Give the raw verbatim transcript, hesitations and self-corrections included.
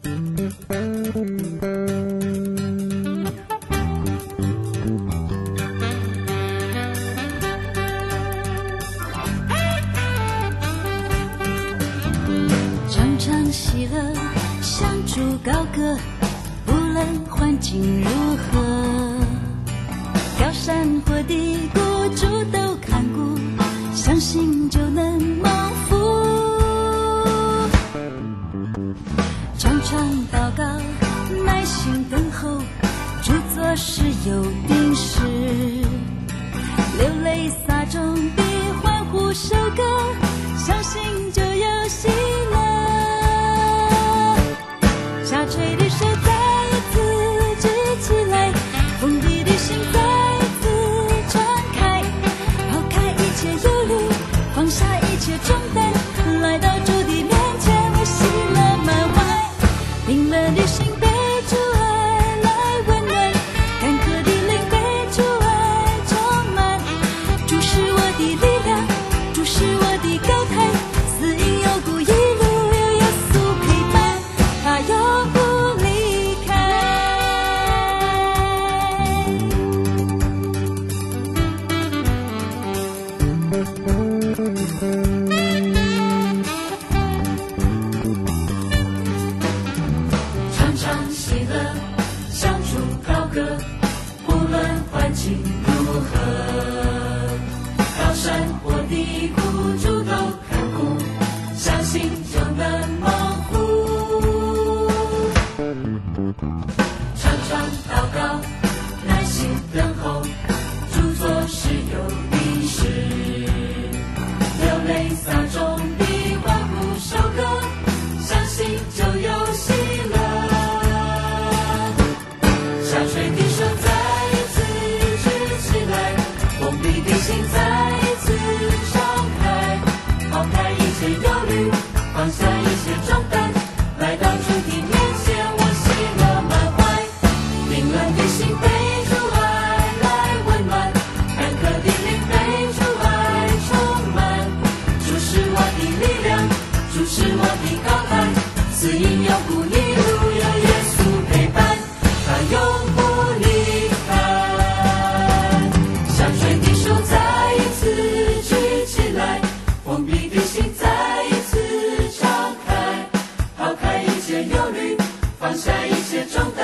常常喜乐，相助高歌，不论环境如何，高山或低谷，主都看顾，相信就能蒙福。常常祷告，耐心等候，主做事有定时，流泪撒种比欢呼收割，相信就有喜乐。下垂的手再一次举起来，封闭的心再一次敞开，抛开一切忧虑，放下一切重担，来到主的面前，我喜乐满怀。冰冷的心被主爱来温暖，干渴的灵被主爱充满。主是我的力量，主是我的高台，死荫幽谷一路有耶稣陪伴，他永不离开。常常喜乐，相助高歌，不论环境如何，高山或低谷，主都看顾，相信就能蒙福。常常祷告，耐心等候，主做事有定时，流泪撒种比欢呼收割，相信就有喜乐。下垂的手再一次举起来，封闭的心再一次敞开，抛开一切忧虑，放下一切重担，来到主的面前，我喜乐满怀。凌乱的心被主爱来温暖，干渴的灵被主爱充满。主是我的力量，主是我的高台，死荫幽谷一路有耶稣陪伴，他永不离开。下垂的手再一次举起来，封闭的心再一次敞开，抛开一切忧虑，放下一切重担。